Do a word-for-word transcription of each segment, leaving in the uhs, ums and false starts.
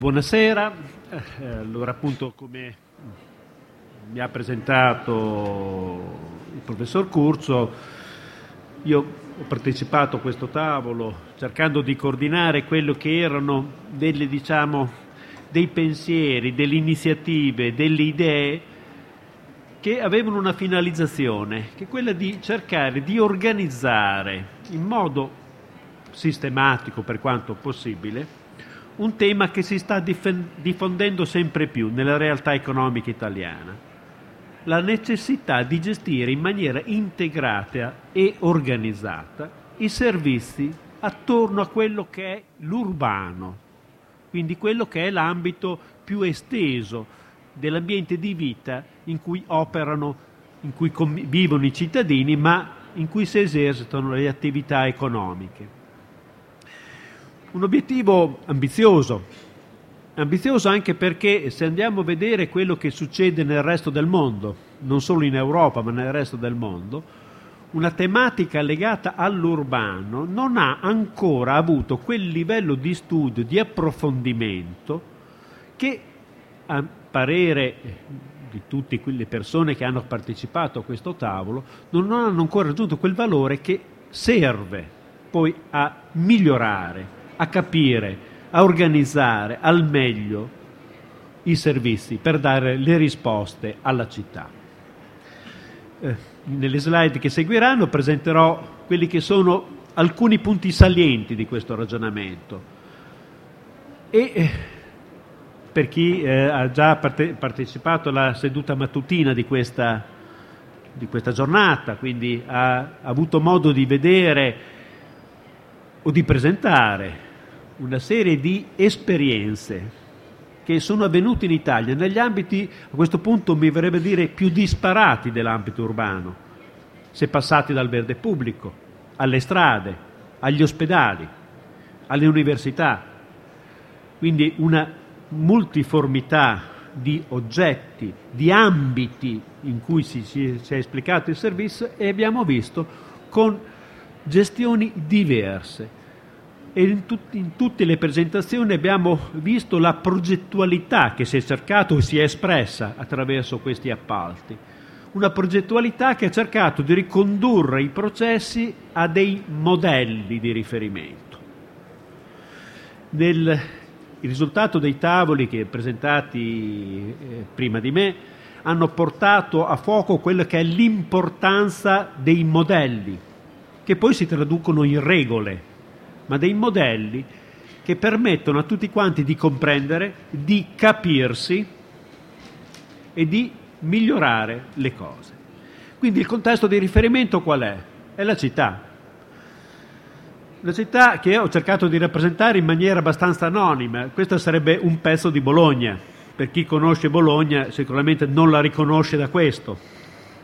Buonasera, eh, allora appunto come mi ha presentato il professor Curzo, io ho partecipato a questo tavolo cercando di coordinare quello che erano delle, diciamo, dei pensieri, delle iniziative, delle idee che avevano una finalizzazione, che è quella di cercare di organizzare in modo sistematico per quanto possibile un tema che si sta diffondendo sempre più nella realtà economica italiana: la necessità di gestire in maniera integrata e organizzata i servizi attorno a quello che è l'urbano, quindi quello che è l'ambito più esteso dell'ambiente di vita in cui operano, in cui vivono i cittadini, ma in cui si esercitano le attività economiche. Un obiettivo ambizioso, ambizioso anche perché se andiamo a vedere quello che succede nel resto del mondo, non solo in Europa ma nel resto del mondo, una tematica legata all'urbano non ha ancora avuto quel livello di studio, di approfondimento che, a parere di tutte quelle persone che hanno partecipato a questo tavolo, non hanno ancora raggiunto quel valore che serve poi a migliorare, a capire, a organizzare al meglio i servizi per dare le risposte alla città. Eh, nelle slide che seguiranno presenterò quelli che sono alcuni punti salienti di questo ragionamento e eh, per chi eh, ha già parte- partecipato alla seduta mattutina di questa, di questa giornata, quindi ha, ha avuto modo di vedere o di presentare una serie di esperienze che sono avvenute in Italia negli ambiti, a questo punto mi verrebbe a dire, più disparati dell'ambito urbano. Si è passati dal verde pubblico, alle strade, agli ospedali, alle università, quindi una multiformità di oggetti, di ambiti in cui si, si, si è esplicato il servizio, e abbiamo visto con gestioni diverse. E in, tut- in tutte le presentazioni abbiamo visto la progettualità che si è cercato e si è espressa attraverso questi appalti. Una progettualità che ha cercato di ricondurre i processi a dei modelli di riferimento. Nel, il risultato dei tavoli che presentati eh, prima di me hanno portato a fuoco quella che è l'importanza dei modelli, che poi si traducono in regole, ma dei modelli che permettono a tutti quanti di comprendere, di capirsi e di migliorare le cose. Quindi il contesto di riferimento qual è? È la città. La città che ho cercato di rappresentare in maniera abbastanza anonima. Questo sarebbe un pezzo di Bologna. Per chi conosce Bologna sicuramente non la riconosce da questo.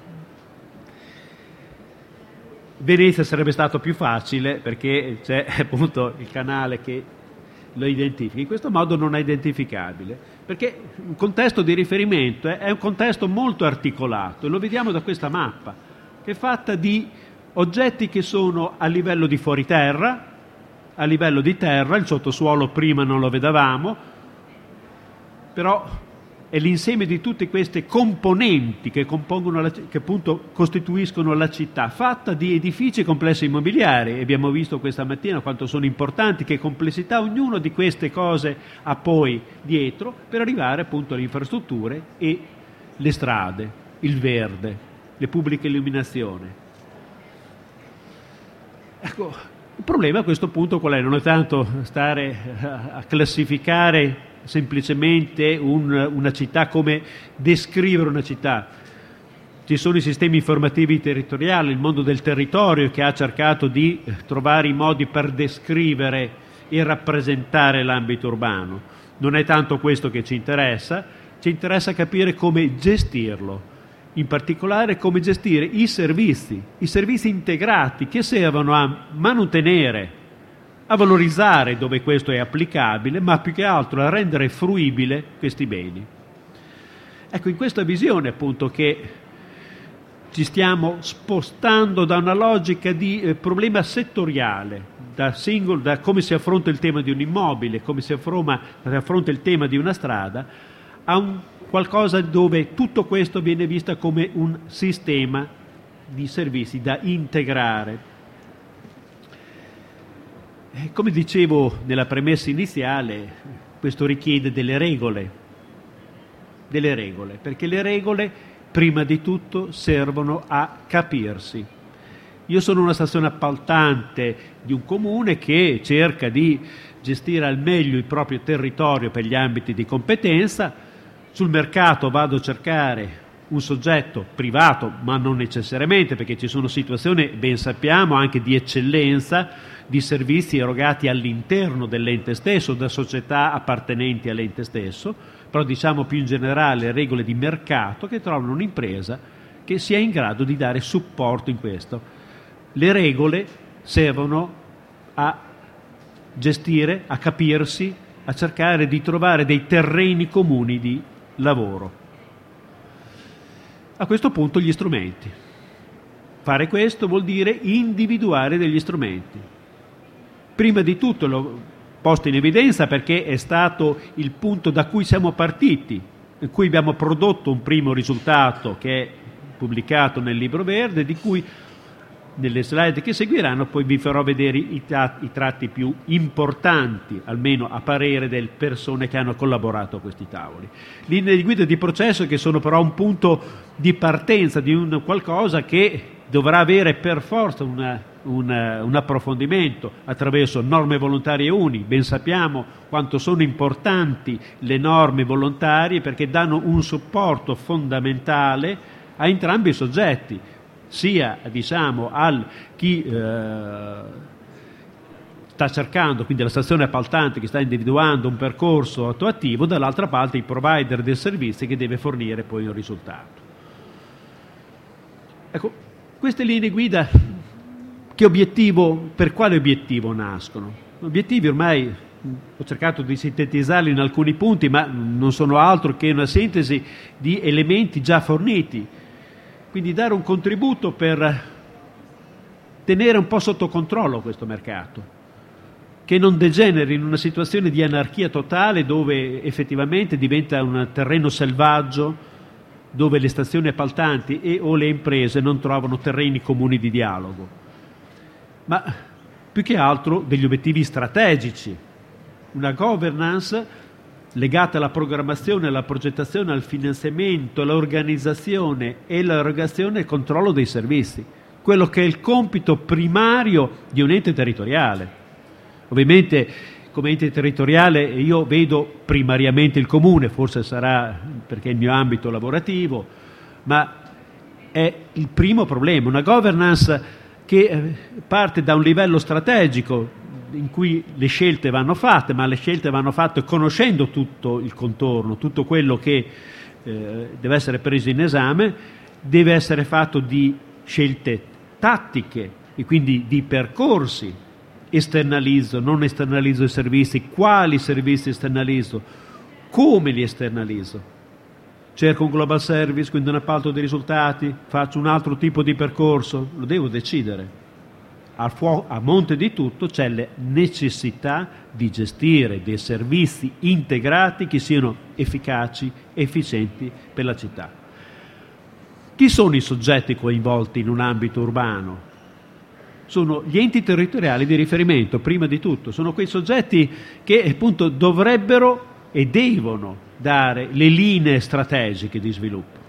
Venezia sarebbe stato più facile perché c'è appunto il canale che lo identifica. In questo modo non è identificabile, perché un contesto di riferimento è un contesto molto articolato, e lo vediamo da questa mappa, che è fatta di oggetti che sono a livello di fuoriterra, a livello di terra. Il sottosuolo prima non lo vedevamo, però è l'insieme di tutte queste componenti che, compongono la, che appunto costituiscono la città, fatta di edifici e complessi immobiliari. Abbiamo visto questa mattina quanto sono importanti, che complessità ognuno di queste cose ha poi dietro, per arrivare appunto alle infrastrutture e le strade, il verde, le pubbliche illuminazioni. Ecco, il problema a questo punto qual è? Non è tanto stare a classificare semplicemente un, una città, come descrivere una città. Ci sono i sistemi informativi territoriali, il mondo del territorio che ha cercato di trovare i modi per descrivere e rappresentare l'ambito urbano. Non è tanto questo che ci interessa, ci interessa capire come gestirlo, in particolare come gestire i servizi, i servizi integrati che servono a mantenere, a valorizzare dove questo è applicabile, ma più che altro a rendere fruibile questi beni. Ecco, in questa visione appunto che ci stiamo spostando da una logica di eh, problema settoriale, da singolo, da come si affronta il tema di un immobile, come si affronta, si affronta il tema di una strada, a un qualcosa dove tutto questo viene visto come un sistema di servizi da integrare. E come dicevo nella premessa iniziale, questo richiede delle regole, delle regole, perché le regole prima di tutto servono a capirsi. Io sono una stazione appaltante di un comune che cerca di gestire al meglio il proprio territorio per gli ambiti di competenza. Sul mercato vado a cercare un soggetto privato, ma non necessariamente, perché ci sono situazioni, ben sappiamo, anche di eccellenza, di servizi erogati all'interno dell'ente stesso, da società appartenenti all'ente stesso, però diciamo più in generale regole di mercato che trovano un'impresa che sia in grado di dare supporto in questo. Le regole servono a gestire, a capirsi, a cercare di trovare dei terreni comuni di lavoro. A questo punto gli strumenti. Fare questo vuol dire individuare degli strumenti. Prima di tutto l'ho posto in evidenza perché è stato il punto da cui siamo partiti, in cui abbiamo prodotto un primo risultato che è pubblicato nel libro verde, di cui nelle slide che seguiranno poi vi farò vedere i, tra- i tratti più importanti, almeno a parere delle persone che hanno collaborato a questi tavoli. Linee di guida di processo che sono però un punto di partenza di un qualcosa che dovrà avere per forza una, una, un approfondimento attraverso norme volontarie uni. Ben sappiamo quanto sono importanti le norme volontarie perché danno un supporto fondamentale a entrambi i soggetti, sia diciamo al chi eh, sta cercando, quindi la stazione appaltante che sta individuando un percorso attuativo, dall'altra parte il provider del servizio che deve fornire poi un risultato. Ecco, queste linee guida che obiettivo, per quale obiettivo nascono? Obiettivi ormai ho cercato di sintetizzarli in alcuni punti, ma non sono altro che una sintesi di elementi già forniti. Quindi dare un contributo per tenere un po' sotto controllo questo mercato, che non degeneri in una situazione di anarchia totale dove effettivamente diventa un terreno selvaggio, dove le stazioni appaltanti e o le imprese non trovano terreni comuni di dialogo, ma più che altro degli obiettivi strategici, una governance legate alla programmazione, alla progettazione, al finanziamento, all'organizzazione e l'erogazione e il controllo dei servizi, quello che è il compito primario di un ente territoriale. Ovviamente come ente territoriale io vedo primariamente il comune, forse sarà perché è il mio ambito lavorativo, ma è il primo problema, una governance che parte da un livello strategico in cui le scelte vanno fatte, ma le scelte vanno fatte conoscendo tutto il contorno, tutto quello che eh, deve essere preso in esame, deve essere fatto di scelte tattiche e quindi di percorsi. Esternalizzo, non esternalizzo i servizi, quali servizi esternalizzo, come li esternalizzo. Cerco un global service, quindi un appalto di risultati, faccio un altro tipo di percorso, lo devo decidere. A, fu- a monte di tutto c'è la necessità di gestire dei servizi integrati che siano efficaci, efficienti per la città. Chi sono i soggetti coinvolti in un ambito urbano? Sono gli enti territoriali di riferimento, prima di tutto. Sono quei soggetti che appunto dovrebbero e devono dare le linee strategiche di sviluppo.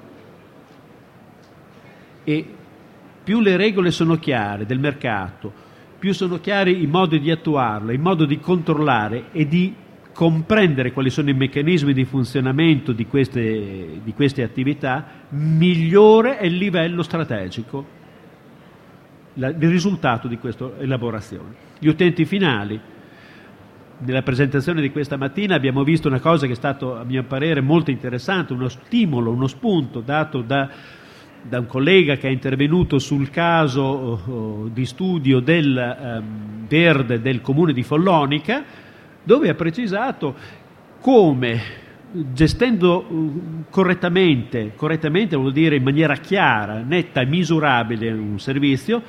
E più le regole sono chiare del mercato, più sono chiari i modi di attuarlo, i modi di controllare e di comprendere quali sono i meccanismi di funzionamento di queste, di queste attività, migliore è il livello strategico, la, il risultato di questa elaborazione. Gli utenti finali. Nella presentazione di questa mattina abbiamo visto una cosa che è stato, a mio parere, molto interessante, uno stimolo, uno spunto dato da da un collega che è intervenuto sul caso oh, di studio del um, verde del comune di Follonica, dove ha precisato come gestendo uh, correttamente, correttamente vuol dire in maniera chiara, netta e misurabile un servizio,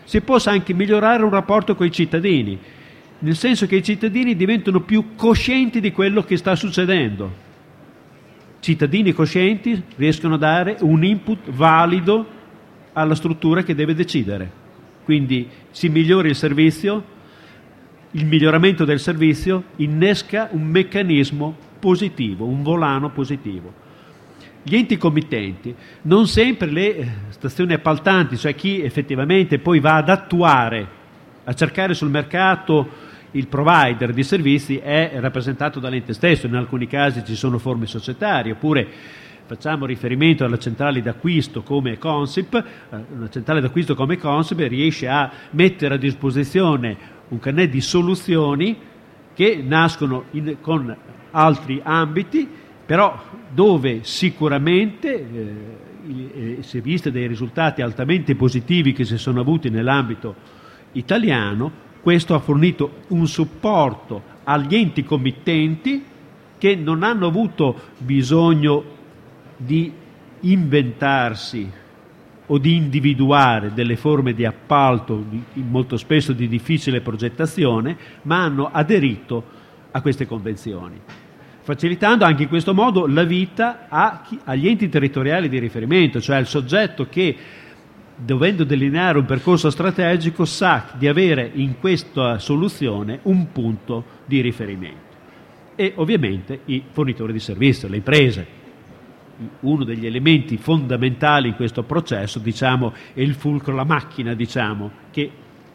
si possa anche migliorare un rapporto con i cittadini, nel senso che i cittadini diventano più coscienti di quello che sta succedendo. Cittadini coscienti riescono a dare un input valido alla struttura che deve decidere. Quindi si migliora il servizio, il miglioramento del servizio innesca un meccanismo positivo, un volano positivo. Gli enti committenti, non sempre le stazioni appaltanti, cioè chi effettivamente poi va ad attuare, a cercare sul mercato il provider di servizi, è rappresentato dall'ente stesso. In alcuni casi ci sono forme societarie, oppure facciamo riferimento alla centrale d'acquisto come Consip. Una centrale d'acquisto come Consip riesce a mettere a disposizione un carnet di soluzioni che nascono in, con altri ambiti, però dove sicuramente eh, eh, si è visto dei risultati altamente positivi che si sono avuti nell'ambito italiano. Questo ha fornito un supporto agli enti committenti che non hanno avuto bisogno di inventarsi o di individuare delle forme di appalto di, molto spesso di difficile progettazione, ma hanno aderito a queste convenzioni, facilitando anche in questo modo la vita a chi, agli enti territoriali di riferimento, cioè al soggetto che, dovendo delineare un percorso strategico, sa di avere in questa soluzione un punto di riferimento. E ovviamente i fornitori di servizio, le imprese. Uno degli elementi fondamentali in questo processo, diciamo, è il fulcro, la macchina, diciamo, che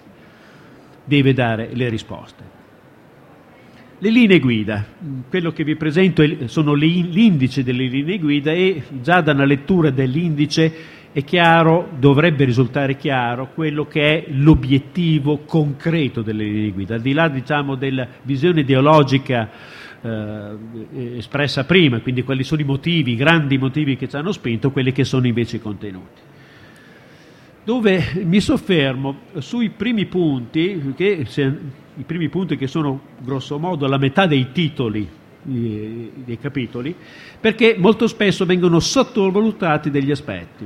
deve dare le risposte. Le linee guida, quello che vi presento sono l'indice delle linee guida, e già da una lettura dell'indice è chiaro, dovrebbe risultare chiaro, quello che è l'obiettivo concreto delle linee guida, al di là, diciamo, della visione ideologica eh, espressa prima, quindi quali sono i motivi, i grandi motivi che ci hanno spinto, quelli che sono invece i contenuti. Dove mi soffermo sui primi punti, che, se, i primi punti che sono grosso modo la metà dei titoli dei capitoli, perché molto spesso vengono sottovalutati degli aspetti.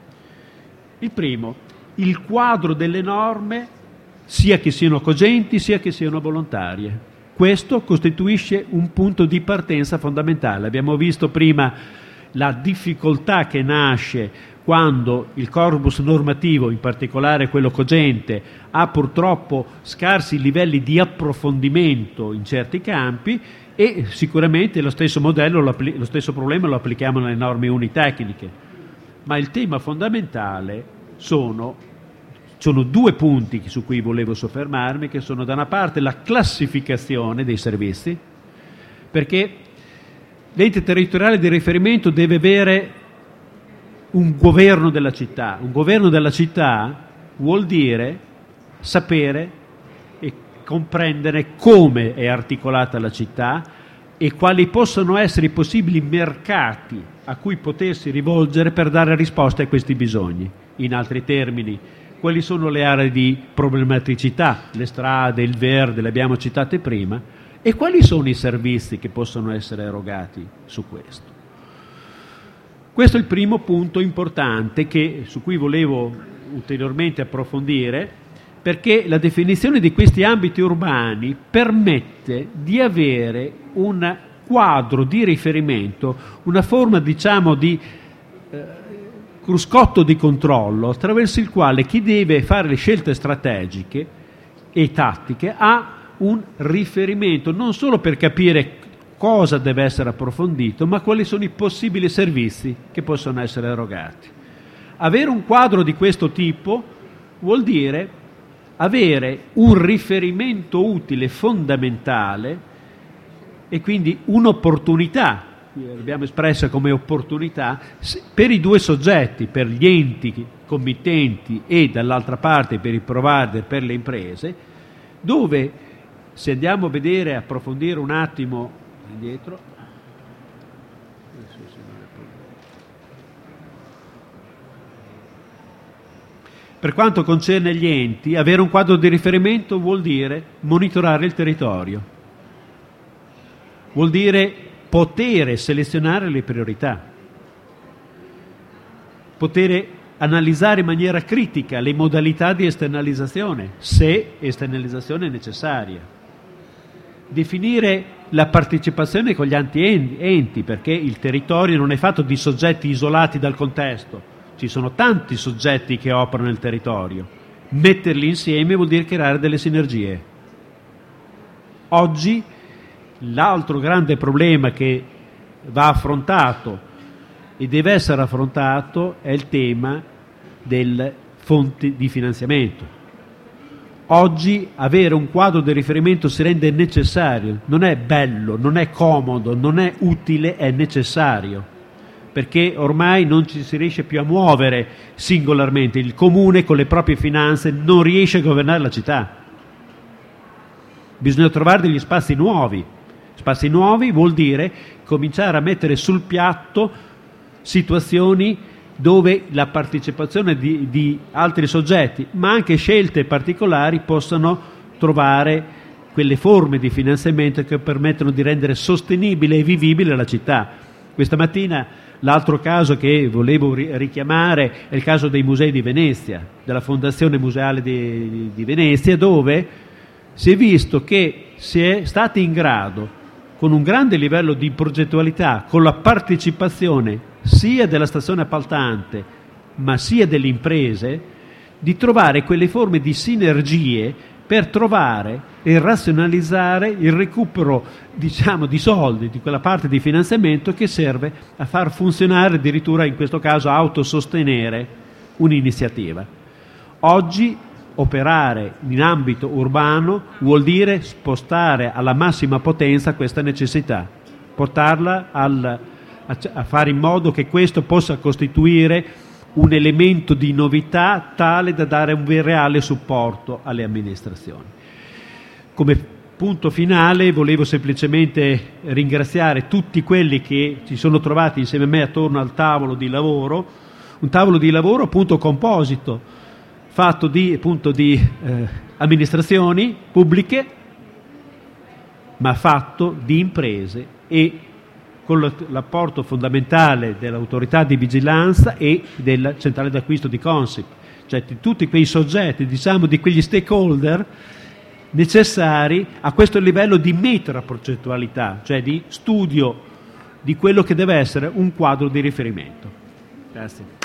Il primo, il quadro delle norme, sia che siano cogenti sia che siano volontarie. Questo costituisce un punto di partenza fondamentale. Abbiamo visto prima la difficoltà che nasce quando il corpus normativo, in particolare quello cogente, ha purtroppo scarsi livelli di approfondimento in certi campi, e sicuramente lo stesso modello, lo stesso problema lo applichiamo nelle norme unitecniche. Ma il tema fondamentale sono, sono due punti su cui volevo soffermarmi, che sono da una parte la classificazione dei servizi, perché l'ente territoriale di riferimento deve avere un governo della città. Un governo della città vuol dire sapere e comprendere come è articolata la città e quali possono essere i possibili mercati a cui potersi rivolgere per dare risposta a questi bisogni. In altri termini, quali sono le aree di problematicità, le strade, il verde, le abbiamo citate prima, e quali sono i servizi che possono essere erogati su questo. Questo è il primo punto importante che, su cui volevo ulteriormente approfondire, perché la definizione di questi ambiti urbani permette di avere un quadro di riferimento, una forma, diciamo, di eh, cruscotto di controllo attraverso il quale chi deve fare le scelte strategiche e tattiche ha un riferimento, non solo per capire cosa deve essere approfondito, ma quali sono i possibili servizi che possono essere erogati. Avere un quadro di questo tipo vuol dire avere un riferimento utile, fondamentale, e quindi un'opportunità, l'abbiamo espressa come opportunità, per i due soggetti, per gli enti committenti e dall'altra parte per i provider, per le imprese, dove, se andiamo a vedere, approfondire un attimo indietro, per quanto concerne gli enti, avere un quadro di riferimento vuol dire monitorare il territorio. Vuol dire poter selezionare le priorità, poter analizzare in maniera critica le modalità di esternalizzazione, se esternalizzazione è necessaria, definire la partecipazione con gli altri enti, perché il territorio non è fatto di soggetti isolati dal contesto, ci sono tanti soggetti che operano nel territorio, metterli insieme vuol dire creare delle sinergie. Oggi l'altro grande problema che va affrontato e deve essere affrontato è il tema delle fonti di finanziamento. Oggi avere un quadro di riferimento si rende necessario, non è bello, non è comodo, non è utile, è necessario, perché ormai non ci si riesce più a muovere singolarmente, il comune con le proprie finanze non riesce a governare la città. Bisogna trovare degli spazi nuovi. Spazi nuovi vuol dire cominciare a mettere sul piatto situazioni dove la partecipazione di, di altri soggetti, ma anche scelte particolari, possano trovare quelle forme di finanziamento che permettono di rendere sostenibile e vivibile la città. Questa mattina l'altro caso che volevo richiamare è il caso dei musei di Venezia, della Fondazione Museale di, di Venezia, dove si è visto che si è stati in grado, con un grande livello di progettualità, con la partecipazione sia della stazione appaltante ma sia delle imprese, di trovare quelle forme di sinergie per trovare e razionalizzare il recupero, diciamo, di soldi, di quella parte di finanziamento che serve a far funzionare, addirittura in questo caso autosostenere un'iniziativa. Oggi operare in ambito urbano vuol dire spostare alla massima potenza questa necessità, portarla al, a, a fare in modo che questo possa costituire un elemento di novità tale da dare un reale supporto alle amministrazioni. Come punto finale volevo semplicemente ringraziare tutti quelli che si sono trovati insieme a me attorno al tavolo di lavoro, un tavolo di lavoro appunto composito, fatto di, appunto, di eh, amministrazioni pubbliche, ma fatto di imprese e con l'apporto fondamentale dell'autorità di vigilanza e della centrale d'acquisto di Consip, cioè di tutti quei soggetti, diciamo di quegli stakeholder necessari a questo livello di metaprogettualità, cioè di studio di quello che deve essere un quadro di riferimento. Grazie.